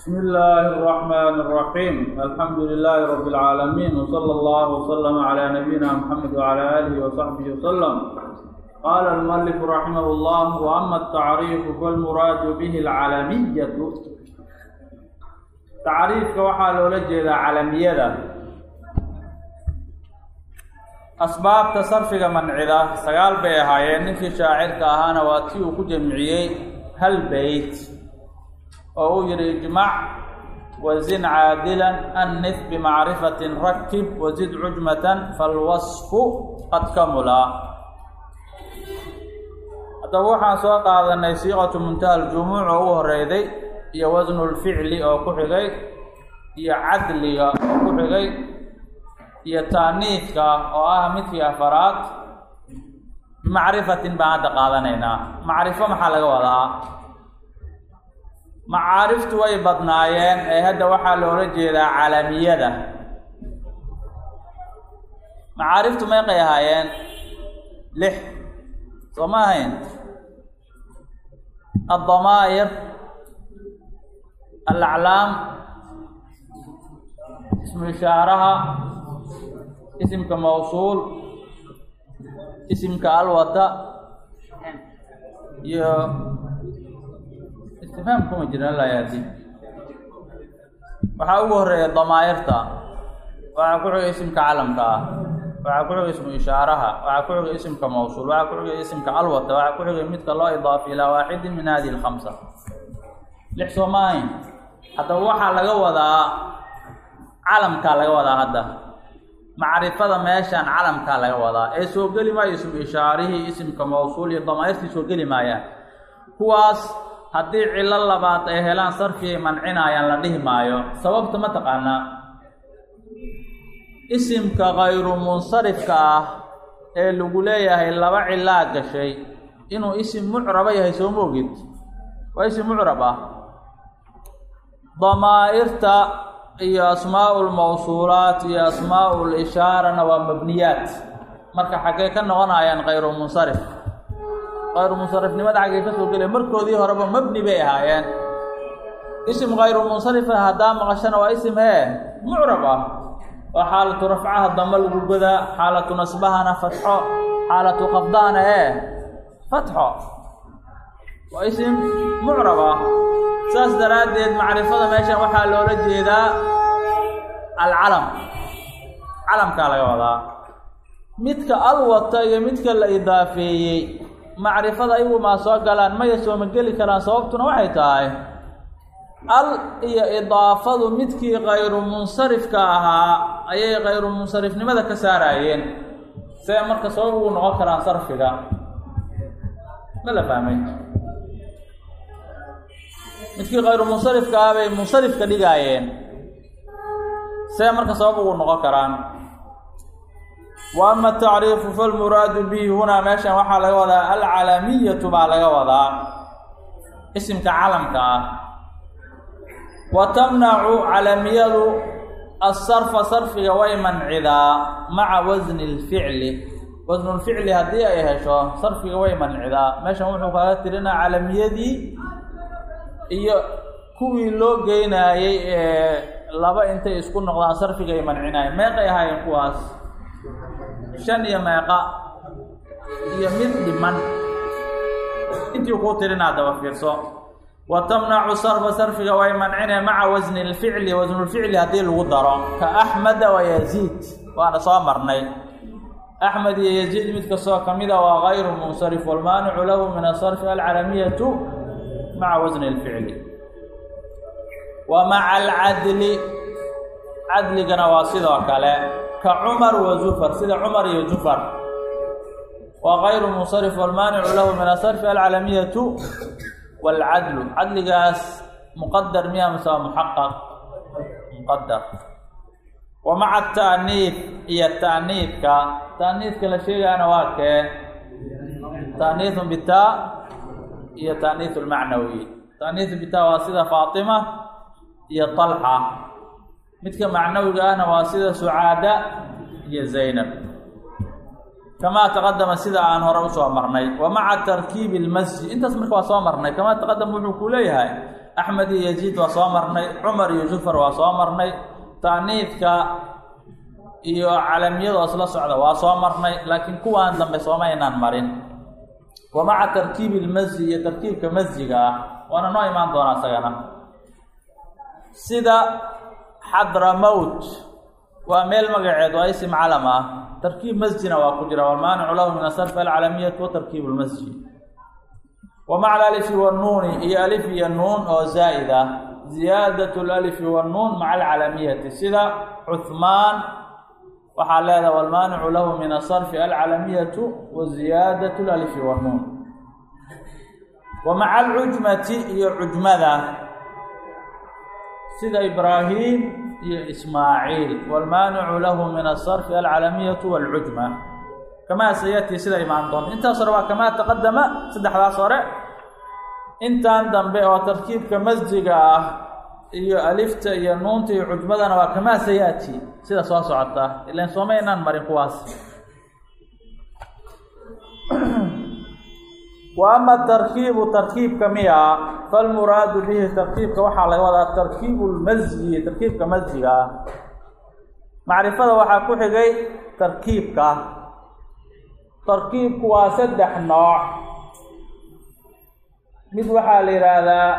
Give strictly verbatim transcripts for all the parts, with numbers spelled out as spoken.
بسم الله الرحمن الرحيم الحمد لله رب العالمين وصلى الله وسلم على نبينا محمد وعلى آله وصحبه وسلم. قال المؤلف رحمه الله: وأما التعريف فالمراد به العلمية. تعريف waxaa loola jeedaa calamiyada. asbaabta sarfiga mancida sagaal bay ahaayeen. ninkii shaacirka ahaana waa tii uu ku jamciyey hal bayt oo uu yidhi ijmac wazin caadilan annif bimacrifatin rakib wazid cujmatan falwasfu qad kamula. haddaba waxaan soo qaadanay siiqatu muntaha aljumuuc oo u horeyday iyo wasnu lficli oo ku xigay iyo cadliga oo ku xigay iyo taaniidka oo ah midkii afaraad. bimacrifatin baan hadda qaadanaynaa. macrifo maxaa laga wadaa? macaariftu way badnaayeen ee hadda waxaa loola jeedaa calamiyada. macaariftu meeqay ahaayeen? lix soo ma ahayn? addamaa'ir, alaclaam, ismu ishaaraha, isimka mawsuul, isimka alwata iyo istifhaam kuma jiran la yaadi. waxaa ugu horeeya damaa'irta, waxaa ku xigay isimka calamka ah, waxaa ku xigay ismu ishaaraha, waxaa ku xigay isimka mawsuul, waxaa ku xigay isimka alwata, waxaa ku xigay midka loo idaafi ilaa waaxidin min hadihi alkhamsa. lix soo ma ahayn? haddaba waxaa laga wadaa calamkaa laga wadaa. hadda macrifada meeshaan calamkaa laga wadaa ee soo geli maayo ismu ishaarihii, isimka mawsuul iyo damaa'irtii soo geli maayaan. kuwaas haddii cilo labaad ay helaan sarfi ay mancinayaan la dhihi maayo. sababta ma taqaanaa? isimka kayru munsarifka ah ee lagu leeyahay laba cilaa gashay inuu isim mucraba yahay soo ma ogid? waa isim mucrab ah. damaa'irta iyo asmaa'u lmawsuulaat iyo asmaa'u lishaarana waa mabniyaat. marka xaggee ka noqonayaan kayru munsarif? kayru munsarifnimada xaggee ka soo gelaya? markoodii horeba mabni bay ahaayeen. isim kayru munsarifa haddaa maqashana waa isim hee mucrab ah oo xaalatu rafcaha dama lagu godaa, xaalatu nasbahana fatxo, xaalatu khafdahana ee fatxo. waa isim mucrab ah. saas daraaddeed macrifada meeshan waxaa loola jeedaa alcalam. calamkaa laga wadaa. midka alwata iyo midka la idaafeeyey macrifada ayagu maa soo galaan? maya sooma geli karaan. sababtuna waxay tahay al iyo idaafadu midkii kayru munsarifka ahaa ayay kayru munsarifnimada ka saaraayeen. see marka sabab ugu noqon karaan sarfiga? ma la fahmay? midkii kayru munsarifka ah bay munsarif ka dhigaayeen. see marka sabab ugu noqon karaan? wa ama atacriifu falmuraadu bihi hunaa meeshan waxaa laga wadaa alcalamiyatu baa laga wadaa, isimka calamka ah. wa tamnacu calamiyadu asarfa sarfiga way mancidaa maca wasni lficli. wasnu lficli haddii ay hesho sarfiga way mancidaa. meeshan wuxuu kaga tirinaa calamiyadii iyo kuwii loo geynaayey ee laba intay isku noqdaan sarfiga ay mancinaayeen. meeqay ahaayeen kuwaas? shan iyo meeqa iyo mid dhiman. intii kuu tirinaa daba fiirso. wa tamnacu sarfa sarfiga way mancineen maca wasni lficli. wasnulficli haddii lagu daro ka axmeda wa yaziid waana soo marnay. axmed iyo yaziid mid kastoo ka mida waa kayru munsarif. walmaanicu lahu min asarfi alcalamiyatu maca wasni lficli. wa maca alcadli, cadligana waa sidoo kale ka cumar wa zufar, sida cumar iyo zufar. waa kayru munsarif. walmaanicu lahu min asarfi alcalamiyatu waalcadlu. cadligaas muqadar miya mise waa muxaqaq? muqadar. wa maca ataaniif iyo taaniidka. taaniidka la sheegaana waa kee? taaniithun bitaa iyo taaniith lmacnawi. taaniith bitaa waa sida faatima iyo talxa. midka macnawiga ahna waa sida sucaada iyo zaynab. kamaa taqadama sida aan hore usoo marnay. wa maca tarkiibi lmasjid, intaas marka waa soo marnay. kamaa taqadama wuxuu ku leeyahay أحمد يزيد وصامرني عمر يوسفر وصامرني تعنيفك iyo calamiyada asla socda waa soo marnay laakiin kuwaan dambe soomaynaan marin wa ma'a tarkiib al-mazji iyo tarkiibka masjiga wana noo imaan doona sagana sida Hadramaut waa meel magaceedu ay ism calama tarkiib masjina waa ku jira wal maani'u lahu min asrf al-alamiyyah wa tarkiib al-masji wa ma'a al-alif wa an-nun iyo alif iyo nun oo zaida ziyadatu al-alif wa an-nun ma'a al-alamiyyah sida Uthman وحال هذا والمانع له من الصرف العلمية وزيادة الألف والنون ومع العجمة هي عجمة سيد إبراهيم هي إسماعيل والمانع له من الصرف العلمية والعجمة كما سيأتي سيد إمام طن انت صروا كما تقدم سيد حدا صرع انت عندما بيع تركيب كمزجة iyo alifta iyo nuunta iyo cujmadana waa kama sayati sida soo socota ilaa soomeynaan marin kuwaas wa amma tarkiibu tarkiibka miya fal murad bihi tarkiibka waxa laga wadaa tarkiibul mazji tarkiibka mazjiga macrifada waxa ku xigay tarkiibka tarkiibku waa saddex nooc mid waxa la yiraahdaa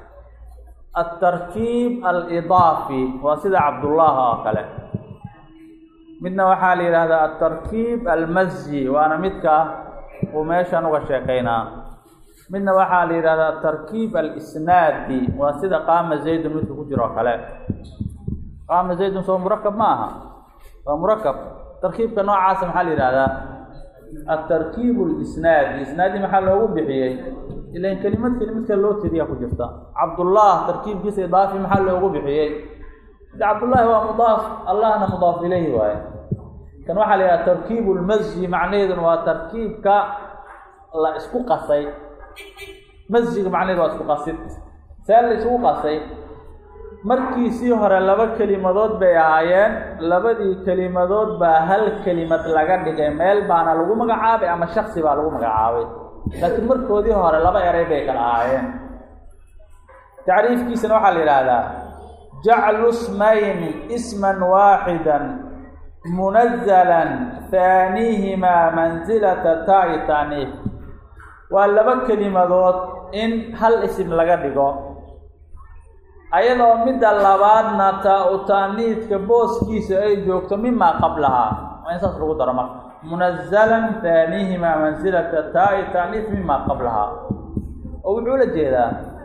التركيب الإضافي وسيد عبد الله قال midna waxaa la yiraahdaa at-tarkiib al-mazji waana midka oo meeshan uga sheekeynaa midna waxaa la yiraahdaa at-tarkiib al-isnaadi waa sida qaama zayd midka ku jiro kale qaama zayd soo murakkab maaha waa murakkab tarkiibka noocaas maxaa la yiraahdaa at-tarkiib al-isnaadi isnaadi maxaa loogu bixiyay ilaan kelimad kelimadka loo tiriya ku jirta Abdullah tarkiibkiisa idaafi maxaa loogu bixiyay عبد الله هو مضاف الله أنا مضاف إليه واي كان واحد على تركيب المزج معناه إنه تركيب ك الله اسكو قصي مزج معناه إنه اسكو قصي سال اسكو قصي مركي سيهر لبا كلمة ضد بيعين لبا دي كلمة ضد بهل كلمة لقد جمال بانا لغو مقعابي أما الشخص با لغو مقعابي لكن مركو دي هر لبا يري بيك الآيين تعريف كيس نوحا لهذا جعل اسمين اسما واحدا منزلا ثانيهما منزلة تاء التانيث ولا كلمة ذات إن هل اسم لغا دغو ايضا مد لبادنا تاء التانيث كبوس كيس اي جوجتو مما قبلها ما ينسى لو درما منزلا ثانيهما منزلة تاء التانيث مما قبلها او وحول جيدا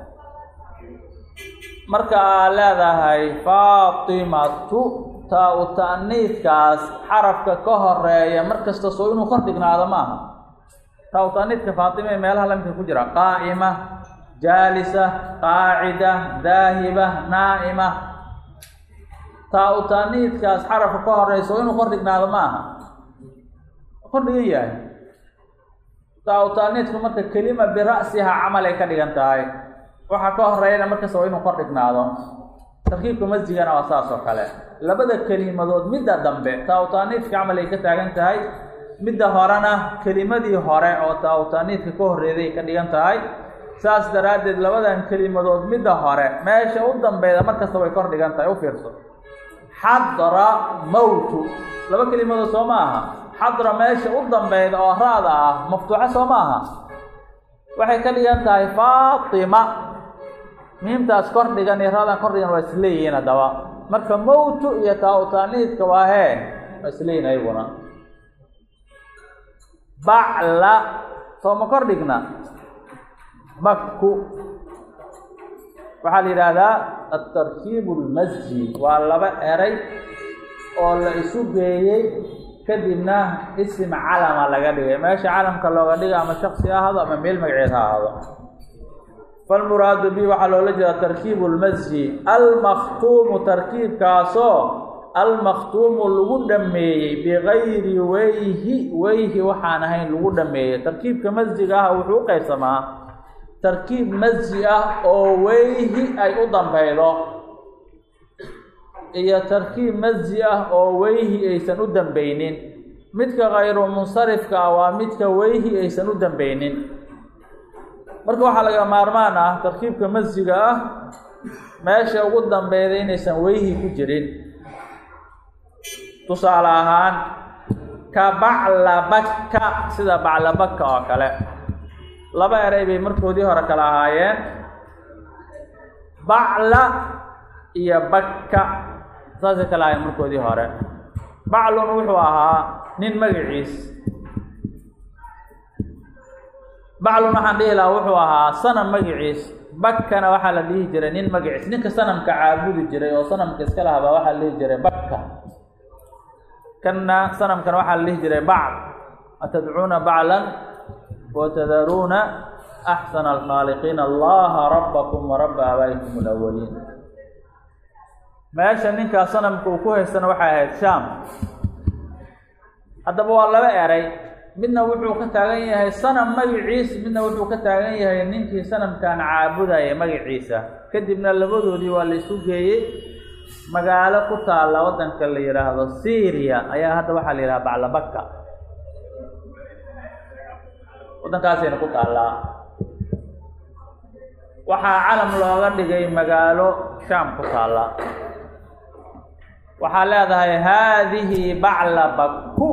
marka leedahay Faatimatu ta u taaniidkaas xarafka ka horeeya markasta soo inuu kor dhignaado maaha ta u taaniidka Faatima meelaha lamka ku jira qaa'ima jaalisa qaa'ida dhaahiba naa'ima ta u taaniidkaas xarafka ka horeeya soo inuu kor dhignaado maaha kor dhigan yahay ta u taaniidku marka kelima bi ra'siha amal ay ka dhigan tahay waxa ka horeeyna marka soo inuu kor dhignaado tarkiibka masjidana waa saas oo kale labada kalimadood midda dambe taawtaaniidka amal ay ka taagan tahay midda horena kalimadii hore oo taawtaaniidka ka horeeyay ka dhigan tahay saas daraadeed labadan kalimadood midda hore meesha u dambeeyda marka soo way kor dhigan tahay u fiirso hadra mawtu laba kalimadood soo maaha hadra meesha u dambeeyda oo raada ah maftuuxa soo maaha waxay ka dhigan tahay Faatima miimtaas kor dhigan iyo raadan kor dhigan waa isleeyeen hadaba marka mawtu iyo taawtaaniidka waa hee isleeyeen ayaguna ba'la soo ma kor dhigna bakku waxa la yiraahdaa at-tarkiib al-masji waa laba eray oo la isu geeyay kadibna ism calama laga dhigay meesha calamka looga dhigo ama shakhsi ahado ama meel magaceed ahado فالمراد به وحلو لجا تركيب المزج المختوم تركيب كاسو المختوم لو دمي بغير ويه ويه وحانا هين لو دمي تركيب كمزج اه وحو قيسما تركيب مزج اه او ويه اي ودن بيدو اي تركيب مزج اه او ويه ايسن ودن بينين مدك غير منصرف كا مدك ويه ايسن ودن بينين marka waxa laga maarmaan ah tarkiibka masjiga ah meesha ugu dambeeyay inaysan weyhi ku jirin tusaale ahaan ka baclabaka sida baclabaka oo kale laba eray bay markoodii hore kala ahaayeen bacla iyo bakka saasay kala ahaayeen markoodii hore baclun wuxuu ahaa nin magaciis baclun waxaan dhihi lahaa wuxuu ahaa sanam magaciis bakkana waxaa la dhihi jiray nin magaciis ninka sanamka caabudi jiray oo sanamka iska lahabaa waxaa la dhihi jiray bakka kanna sanamkana waxaa la dhihi jiray bacl atadcuuna baclan watadaruuna axsana alkhaaliqiina allaha rabbakum wa rabba abaa'ikum alawaliin meesha ninkaa sanamka uu ku haystana waxay ahayd shaam haddaba waa laba eray midna wuxuu ka taagan yahay sanam magaciis midna wuxuu ka taagan yahay ninkii sanamkan caabudaya magaciisa kadibna labadoodii waa la isu geeyey magaalo ku taalla waddanka la yidhaahdo syria ayaa hadda waxaa la yidhaha baclabaka waddankaasayna ku taallaa waxaa calam looga dhigay magaalo shaam ku taalla waxaa leedahay haadihi baclabaku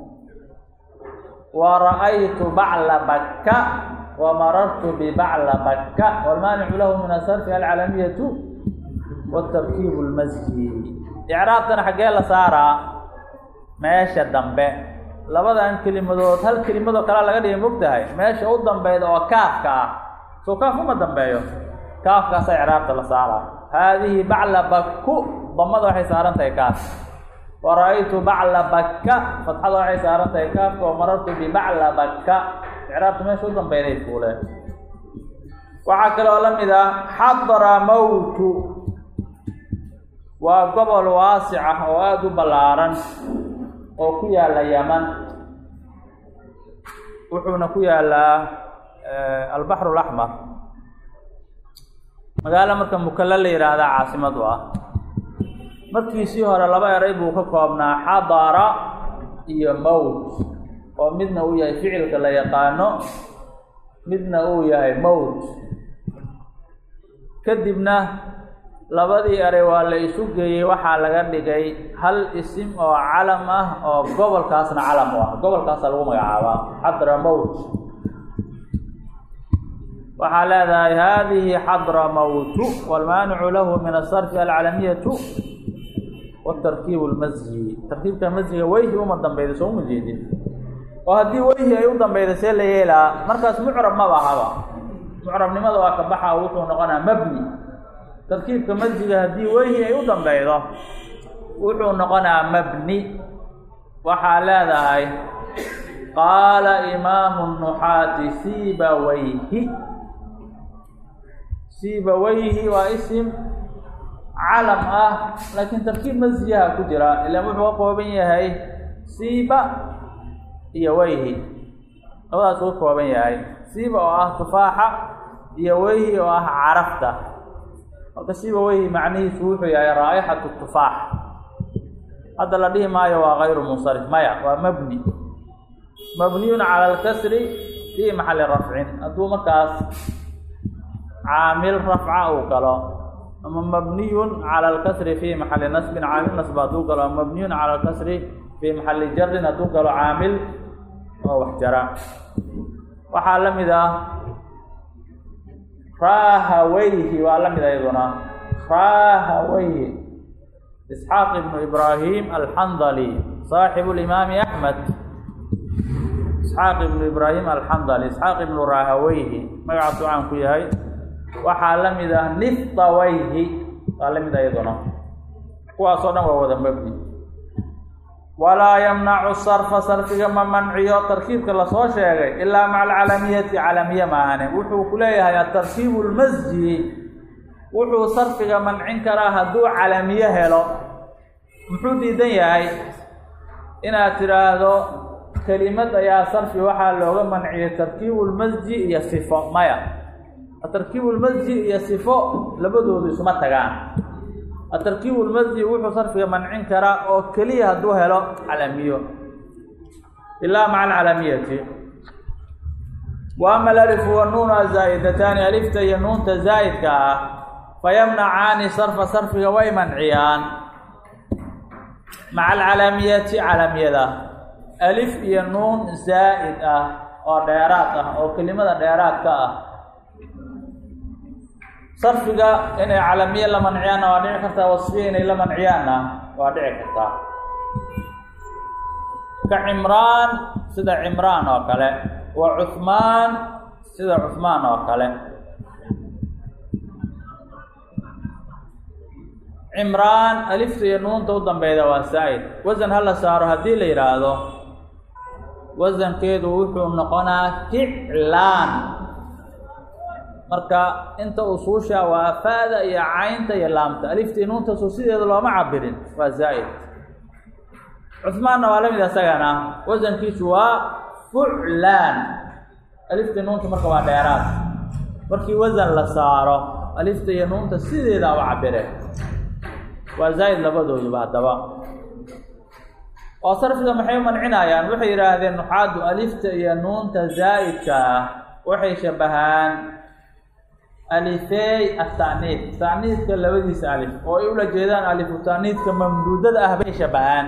wa ra'aytu baclabaka wa marartu bibaclabaka walmaanicu lahu min asarfi alcalamiyatu watarkiibu lmasji icraabtana xaggee la saaraa meesha dambe labadan kelimadood hal kelimadoo kalea laga dhigay mogtahay meesha u dambeyda oo kaafka ah soo kaaf uma dambeeyo kaafkaasa icraabta la saaraa haadihi baclabaku damada waxay saaran tahay kaaf wa ra'aytu baclabaka fatxada waxay saaran tahay kaafka wa marartu bibaclabaka icraabta meesha u dambeyday fuuleen waxaa kaloo la mid ah xadramawtu waa gobol waasic ah oo aada u ballaaran oo ku yaalla yaman wuxuuna ku yaallaa albaxru alaxmar magaalo marka mukalla la yidhaahdaa caasimad u ah markiisii hore laba eray buu ka koobnaa xadara iyo mowt oo midna uu yahay ficilka la yaqaano midna uu yahay mowt kadibna labadii eray waa la isu geeyey waxaa laga dhigay hal isim oo calam ah oo gobolkaasna calam u ah gobolkaasa lagu magacaabaa xadramawt waxaa leedahay haadihi xadramawtu walmaanicu lahu min asarfi alcalamiyatu watarkiibu lmasji tarkiibka masjiga weyhi uma dambeyda soo uma jeedin oo haddii weyhi ay u dambeyda see la yeelaa markaas mucrab maba ahaba mucrabnimada waa ka baxa wuxuu noqonaa mabni tarkiibka masjiga haddii weyhi ay u dambeydo wuxuu noqonaa mabni waxaa leedahay qaala imaamu nuxaati sibawayhi sibawayhi waa isim calam ah laakiin tarkiib masjigaha ku jira ilaan wuxuu ka kooban yahay siiba iyo weyhi labadaas uu ka kooban yahay siiba oo ah tufaaxa iyo weyhi oo ah carafta marka siiba weyhi macnihiisu wuxuu yahay raa'ixatu tufaax hadda la dhihi maayo waa kayru munsarif maya waa mabni mabniyun cala alkasri fii maxali rafcin hadduu markaas caamil rafca uu galo ama mabniyun cala alkasri fii maxali nasbin caamil nasb hadduu galo ama mabniyun cala alkasri fii maxali jarin hadduu galo caamil oo wax jara waxaa la mid ah raahawayhi waa la mid ayaduna raahawayhi isxaaq ibnu ibraahim alxandali saaxibu limaami axmed isxaaq ibnu ibraahim alxandali isxaaq ibnu raahawayhi magacaasuu caan ku yahay waxaa la mid ah niftawayhi waa la mid ayaduna kuwaasoo dhan waa wada mabni walaa yamnacu sarfa sarfiga ma manciyo tarkiibka lasoo sheegay ilaa maca alcalamiyati calamiye maahane wuxuu ku leeyahay atarkiibu lmasji wuxuu sarfiga mancin karaa hadduu calamiye helo muxuu diidan yahay inaad tidhaahdo kelimad ayaa sarfi waxaa looga manciyay tarkiibu lmasji iyo sifo maya atarkiibu lmasji iyo sifo labadoodu isuma tagaan atarkiibu lmasji wuxuu sarfiga mancin karaa oo keliya hadduu helo calamiyo ilaa maca alcalamiyati wa ama alalifu wanuuna zaa'idataani alifta iyo nuunta zaa'idka ah fayamnacaani sarfa sarfiga way manciyaan maca alcalamiyati calamiyada alif iyo nuun zaa'id ah oo dheeraad ah oo kelimada dheeraadka ah sarfiga inay calamiye la manciyaanna waa dhici kartaa, wasfiya inay la manciyaanna waa dhici kartaa. ka cimraan sida cimraan oo kale, wa cuhmaan sida cuhmaan oo kale. cimraan alifta iyo nuunta u dambeyda waa zaa'id, wasan hala saaro haddii la yidhaahdo wasankeedu wuxuu noqonaa ficlaan. marka inta usuusha waa faada iyo caynta iyo laamta, alifta iyo nuunta soo sideeda looma cabirin, waa zaa'id. cuhmaanna waa la mid isagana, wasankiisu waa fuclaan, alifta iyo nuunta marka waa dheeraad, markii wasan la saaro alifta iyo nuunta sideeda u cabire, waa zaa'id labadooduba. haddaba oo sarfiga maxay mancinayaan? waxay yidhaahdeen nuxaadu alifta iyo nuunta zaa'idka ah waxay shabahaan alifey ata'niid, ta'niidka labadiisa alif oo ay ula jeedaan alifu ta'niidka mamduudada ah bay shabahaan.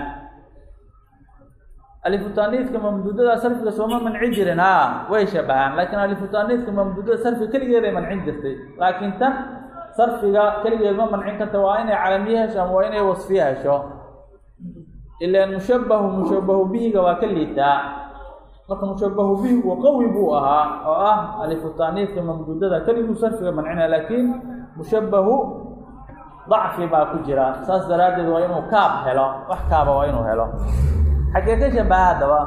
alifu ta'niidka mamduudada sarfiga sooma mancin jirin, ha way shabahaan, laakiin alifu ta'niidka mamduudada sarfiga keligeeday mancin jirtay, laakiin tan sarfiga keligeed ma mancin karta, waa inay calamiye hesho ama waa inay wasfiye hesho. ilaan mushabahu mushabahu bihiga waa ka liitaa, marka mushabahu bihigu qawi buu ahaa oo ah alifu ta'niidka mamduudada keliguu sarfiga mancinaya, laakiin mushabahu dacfi baa ku jira, saas daraaddeed waa inuu kaab helo, wax kaaba waa inuu helo. xaggee ka shabaha haddaba?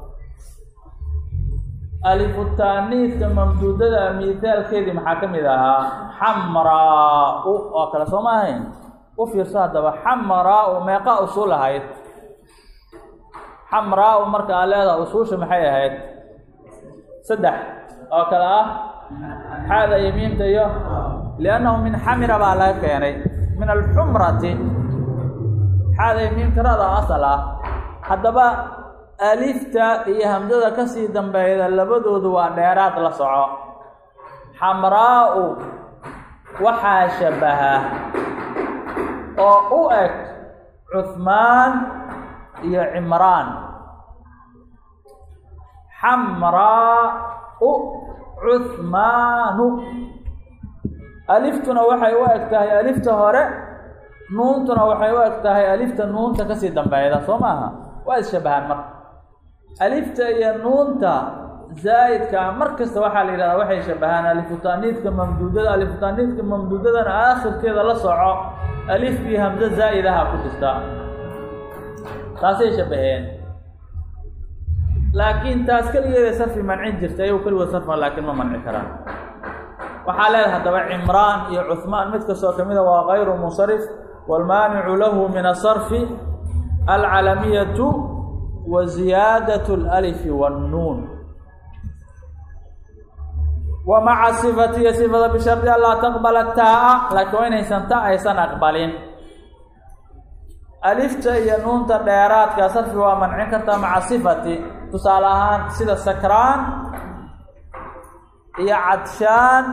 alifu ta'niidka mamduudada mithaalkeedii maxaa ka mid ahaa? xamraa-u oo kale soo ma ahayn? u fiirso haddaba, xamraa-u meeqa usuul ahayd? xamraa-u marka aa leedaha usuusha maxay ahayd? saddex oo kale ah xaada iyo miimta iyo, liannahu min xamira baa laga keenay, min alxumrati, xaada iyo miimta rada asal ah. haddaba alifta iyo hamsada kasii dambeyda labadoodu waa dheeraad, la soco. xamraa-u waxaa shabaha oo u eg cuhmaan iyo cimraan. xamraa-u cuhmaanu, aliftuna waxay u eg tahay alifta hore, nuuntuna waxay u eg tahay alifta nuunta kasii dambeyda, soo maaha? waa isshabahaan marka. alifta iyo nuunta zaa'idka mar kasta waxaa la yidhahdaa waxay shabahaan alifu ta'niidka mamduudada. alifu ta'niidka mamduudadana aakhirkeeda la soco alif iyo hamso zaa'idaha ku jirta, taasay shabaheen. laakiin taas keligeeda sarfi mancin jirta, ayagu keligood sarfa laakiin ma manci karaan. waxaa leedahay haddaba cimraan iyo cuhmaan mid kastoo ka mida waa gayru munsarif, waalmaanicu lahu min asarfi alcalamiyatu wa ziyaadatu alalifi wannuun. wa maca sifatiya sifada bishardi an laa taqbala taa, laakiin waa inaysan ta aysan aqbalin. alifta iyo nuunta dheeraadka sarfi waa mancin kartaa maca sifati, tusaale ahaan sida sakraan iyo cadshaan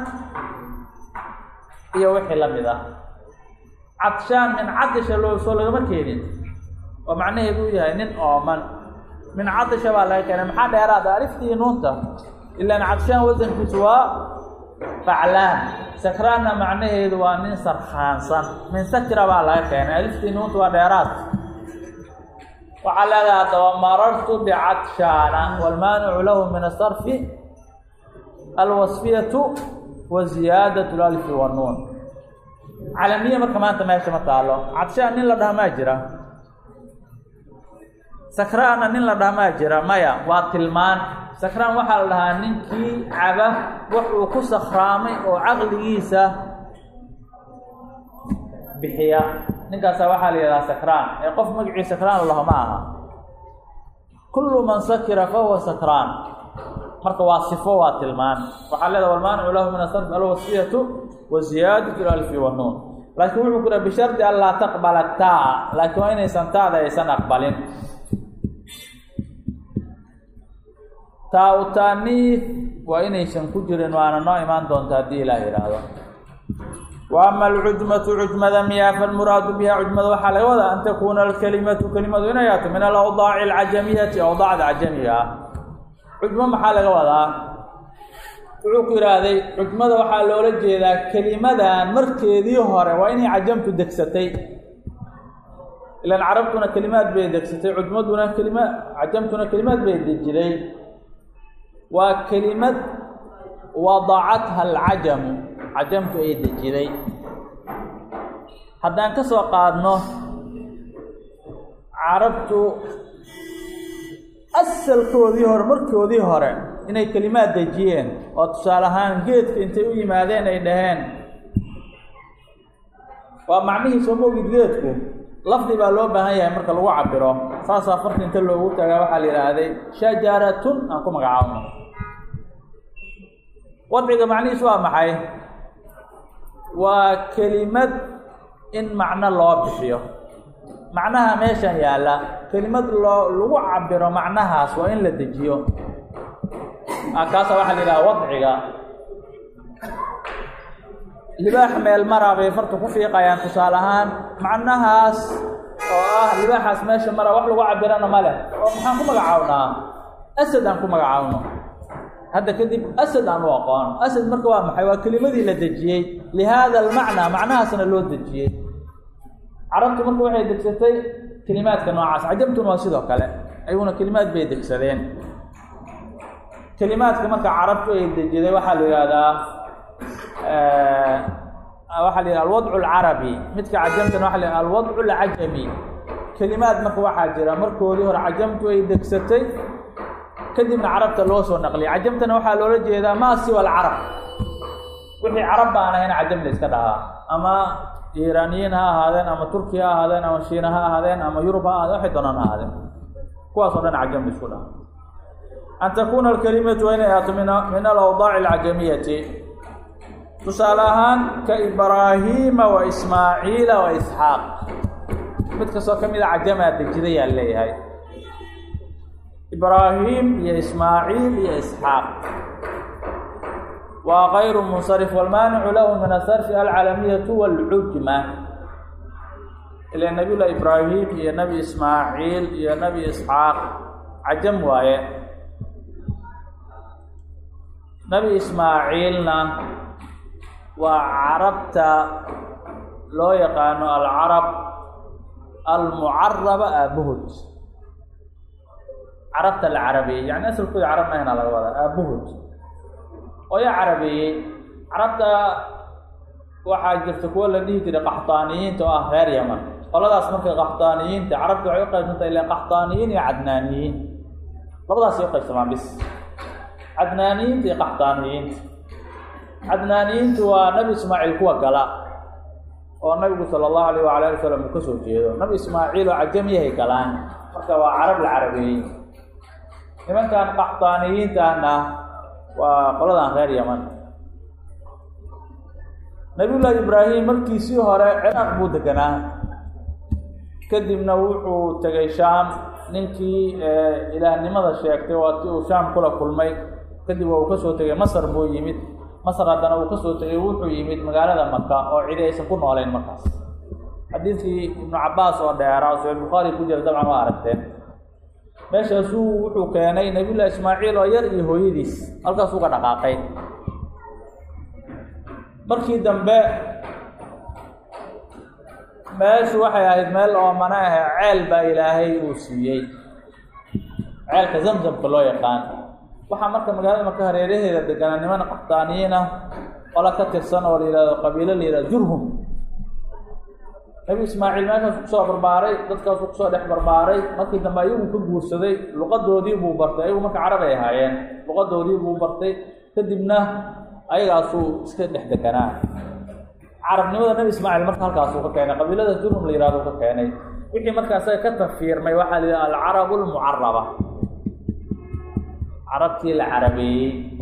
iyo wixii la mid ah. cadshaan min cadisha loo soo lagama keenin, oo macnaheedu u yahay nin ooman. min cadisha baa laga keenay, maxaa dheeraada? alifta iyo nuunta. ilaan cadshaan wasankiisu waa faclaan, sakraanna macnaheedu waa nin sarkhaansan. min sakra baa laga keenay, alifta iyo nuunta waa dheeraad. waxaa leedahay haddaba marartu bicadshaana, waalmaanicu lahu min asarfi alwasfiyatu wa ziyaadatu alalifi wannuun. calamiye marka maanta meesha ma taalo. cadshaan nin la dhaha maa jira? sakraanna nin la dhaha maa jira? maya, waa tilmaan. sakraan waxaa la dhahaa ninkii caba wax uu ku sakhraamay oo caqligiisa bixiya, ninkaasa waxaa la yidhahaa sakraan, ee qof magacii sakraan laho ma aha. kullu man sakira fahuwa sakraan. marka waa sifo, waa tilmaan. waxaa leedaha walmaanicu lahu min asarfi alwasfiyatu wa ziyaadatu alalifi wannuun. laakiin wuxuu ku dhaha bishardi an laa taqbala taa, laakiin waa inaysan taada aysan aqbalin. taa u taaniid waa inaysan ku jirin, waana noo imaan doonta haddii ilaah yidhaahdo. وأما العجمة عجمة مياه فالمراد بها عجمة وحال وذا أن تكون الكلمة كلمة إنيات من الأوضاع العجمية أوضاع العجمية عجمة محال وذا وعكر هذه عجمة وحال ولجي ذا كلمة مركزي هور وإني عجمت دكستي لأن عربتنا كلمات بين دكستي عجمتنا كلمة عجمتنا كلمات بين دجلي وكلمة وضعتها العجم عجمت أي دجلي حتى أنكسوا قادنه عربت أسل كودي هور مركودي هور إني كلمات دجيين وتصالحان جيد أنت وي ماذين أي دهين ومعنيه سموه جيدكم لفظي baa loo baahan yahay marka lagu cabiro saasa farqi inta loogu tagaa waxa la yiraahday shajaratun aan ku magacaabno wadciga macnihiisu waa maxay waa kelimad in macno loo bixiyo macnaha meeshan yaala kelimad loo lagu cabiro macnahaas waa in la dejiyo akaasa waxa la yiraahdaa wadciga libaax meel mara bay farta ku fiiqayaan tusaalahaan macnahaas oo ah libaaxaas meesha mara wax lagu cabirana ma leh oo maxaan ku magacaabnaa asad aan ku magacaabno hadda kadib asad aan u aqoon asad marka waa maxay waa kelimadii la dejiyey lihada almacna macnahaasna loo dejiyey carabtu marka waxay degsatay kelimaadka noocaas cajabtuna waa sidoo kale ayuuna kelimaad bay degsadeen kelimaadka marka carabtu ay dejiday waxaa la yiraahdaa waxa la alwad'u al-arabi midka cajamtana waxa la alwad'u al-ajami kalimaad marka waxa jira markoodii hore cajamtu ay degsatay kadibna carabta loo soo naqliyay cajamtana waxa loola jeedaa ma si wal arab wixii arab baan ahayn cajam la iska dhahaa ama iiraaniyiin ha ahaadeen ama turkiya ha ahaadeen ama shiina ha ahaadeen ama yurub ha ahaadeen waxay doonaan ha ahaadeen kuwaas oo dhan cajam la isku dhahaa an takuna al-kalimatu wa inayatuna min al-awda' al-ajamiyati tusalahan ka Ibrahim wa Ismaa'il wa Ishaq mid ka soo kamid ah ajama dejiday yaa leeyahay Ibrahim ya Ismaa'il ya Ishaq wa ghayru munsarif wal mani'u lahu min as-sarf al-alamiyyah wal 'ujma ila nabi Ibrahim ya nabi Ismaa'il ya nabi Ishaq ajam waaye nabi Ismaa'ilna وعربت لو يقانو العرب المعربة أبهد عربت العربي يعني أصل كل عربنا هنا على الوضع أبهد ويا عربي عربت واحد تقول لديه ترى قحطانيين تو غير يمن والله اسمك قحطانيين تعرفت عيقة أنت إلى قحطانيين يا عدنانيين والله سيقف تمام بس عدنانيين تي قحطانيين عدنانيين تو نبي إسماعيل كوا قلا والنبي صلى الله عليه وعلى آله وسلم كسر جيده نبي إسماعيل وعجمي هي كلام فكوا عرب العربيين لمن كان قحطانيين تانا وقلنا غير يمن نبي الله إبراهيم مركيسي هراء عراق بودكنا كدمنا وحو تجي شام ننتي إلى نماذج شيكتي وشام كله كل ماي كدي وكسر تجي مصر بو يمد مصر هذا وكسر تجي وحو يمد مقالة مكة أو عيد يسكون على المكة حديث ابن عباس ودائرة وسعيد البخاري كجر طبعا ما عرفتين ماشي سو وحو كاني نبي الله إسماعيل ويري هويديس ألقى سوق دقاقين markii dambe meeshu waxay ahayd meel oo manaha ceel baa Ilaahay uu siiyay ceelka Zamzamka loo yaqaan waxa marka magaalada marka hareeraheeda degan niman qaxtaaniina wala ka tirsan oo ilaa qabiilo leeyahay Jurhum Nabi Ismaaciil meesha ku soo barbaaray dadkaas ku soo dhex barbaaray markii dambe ayuu ku guursaday luqadoodii buu bartay ayuu marka Carab ay ahaayeen luqadoodii buu bartay kadibna ayagaasu iska dhex deganaa carabnimada nabi Ismaaciil marka halkaas uu ka keenay qabiilada Jurhum la yiraahdo ka keenay wixii markaas ay ka tafiirmay waxa la yiraahdaa al-arab al-mu'arraba arabti al-arabi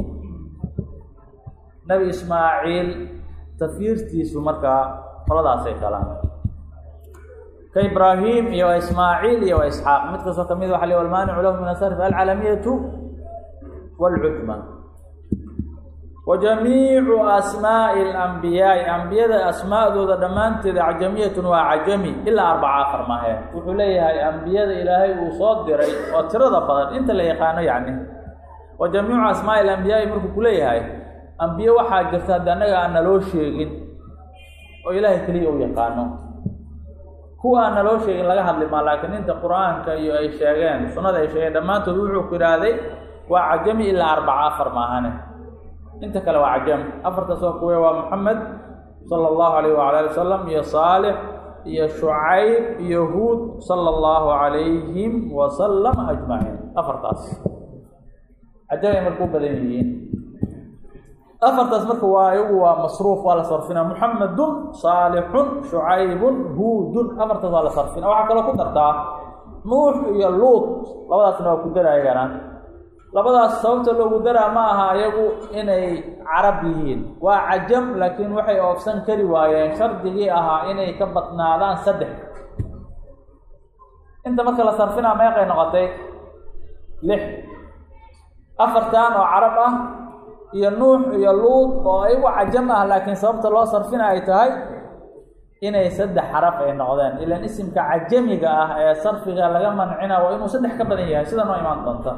nabi Ismaaciil tafiirtiisu marka qoladaas ay kalaan ka Ibrahim iyo Ismaaciil iyo Ishaq mid ka soo kamid waxa la yiraahdaa al-mani'u lahu min as-sarf al-alamiyyah wal-'ujma وجميع أسماء الأنبياء أنبياء أسماء ذو دمانت عجمية وعجمي إلا أربعة آخر ما هي وحليها أنبياء إلهي وصادر وترى بدل أنت اللي يقانو يعني وجميع أسماء الأنبياء مركو كليها أنبياء وحاجة دانها أن لو شيء وإلهي كليه يقانو هو أن لو شيء لغا هدل ما لكن أنت قرآن كأي أي شيئين سنة أي شيئين دمانت روحو كرادي وعجمي إلا أربعة آخر ما هي انت كلا وعجم افرت سوقوا ومحمد صلى الله عليه وعلى اله وسلم يا صالح يا شعيب يهود صلى الله عليهم وسلم اجمعين افرتاس عجم مركوب بدنيين افرتاس مركو وايو مصروف ولا صرفنا محمد صالح شعيب هود افرتاس ولا صرفنا waxa kala ku dartaa nuux iyo luut labadaasna waa ku darayaan labadaas sababta loogu daraa ma aha ayagu inay carab yihiin waa cajam laakiin waxay oofsan kari waayeen shardigii ahaa inay ka badnaadaan saddex inta marka la sarfina meeqay noqotay lix afartan oo carab ah iyo nuux iyo luut oo ayagu cajam ah laakiin sababta loo sarfina ay tahay inay saddex xaraf ay noqdeen ilaan isimka cajamiga ah ee sarfiga laga mancina waa inuu saddex ka badan yahay sida noo imaan doonta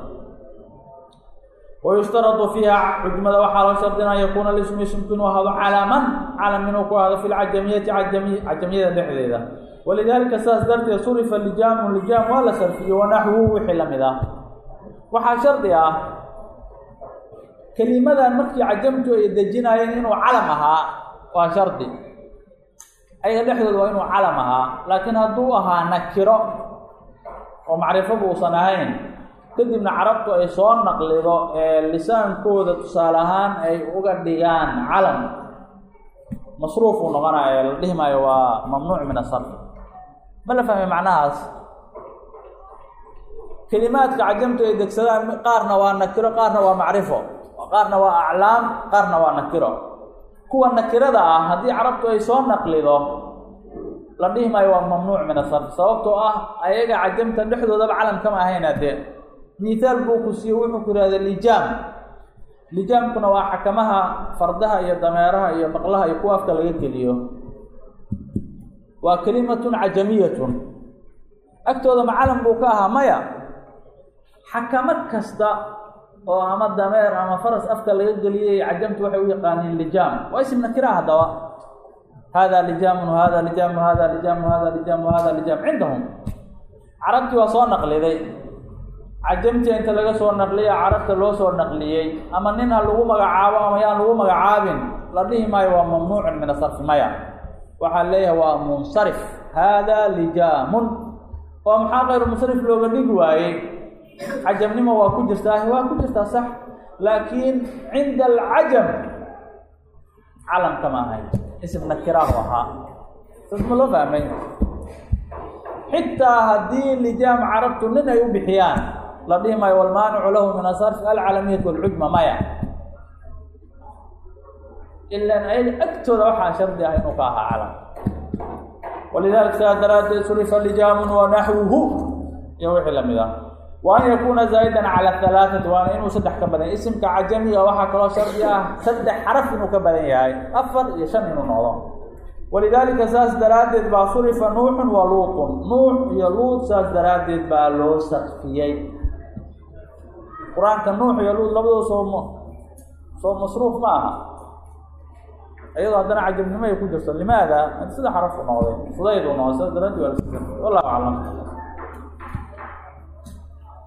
ويشترط فيها عجمة وحال شرطنا يكون الاسم يمكن وهذا علما علم منه هذا في العجمية عجمية عجمية دحديدة ولذلك اساس درت صرف اللجام واللجام ولا صرفي ونحوه وحل مذا وحال شرطها كلمة مركي عجمته يدجنا انه علمها وشرطي اي دحدد وانه علمها لكن هدوها نكره ومعرفه بوصناهين kadibna carabtu ay soo naqlido ee lisaankooda tusaalahaan ay uga dhigaan calam masruuf uu noqonayo la dhihmayo waa mamnuuc min asarf ma la fahmay macnahaas kalimaadka cajamtu ay degsadaan qaarna waa nakiro qaarna waa macrifo qaarna waa aclaam qaarna waa nakiro kuwa nakirada ah haddii carabtu ay soo naqlido la dhihmayo waa mamnuuc min asarf sababtoo ah ayaga cajamta dhexdoodaba calam kama ahaynade مثال بوكسي وحو كراده لجام لجام كنا وحكمها فردها يا ضميرها يا بقلها يا كوافك laga geliyo waa kalimatun ajamiyatun agtooda macalam buu ka ahaa maya xakamad kasta oo ama dameer ama faras afka laga geliyay ajamtu waxay u yaqaaniin lijam waa ism nakira hadawa hada lijam hada lijam hada lijam hada lijam hada lijam عندهم عربتي waa soo naqliday عجمتي انت laga soo naqliya carabta loo soo naqliyay ama nin ha lagu magacaabo ama yaan lagu magacaabin la dhihi maayo waa mamnuuc min asarf maya waxa leeyahay waa munsarif hada lijamun wa maxaa qeyr munsarif looga dhigi waayay عجمnimo waa ku jirtaa waa ku jirtaa sax laakiin عند العجم علم kama ahay ism nakira waxa tasma loo fahmay حتى هذه لجام عربت nin ay u bixiyaan la dhimay wal maani'u lahu min asarf al alamiyyah wal ujma maya illa ay akthar waxa shardi ah inuu ka aha alam ولذلك سادرات صرف اللجام ونحوه يوحي لمذا وأن يكون زائدا على الثلاثة وأن إنه سدح كبدن اسم كعجمي وحا كلا شرطي سدح حرف إنه كبدن ياي أفر يشن إنه نظام ولذلك اساس درادد با صرف نوح ولوط نوح يا لوط اساس درادد با لو صرفيي قران كان نوح يا لوط لبدو سو سو مصروف معها ايضا عندنا عجب ما يكون جرس لماذا انت سدا حرف نوضي فضيل ونوصل درادد ولا والله اعلم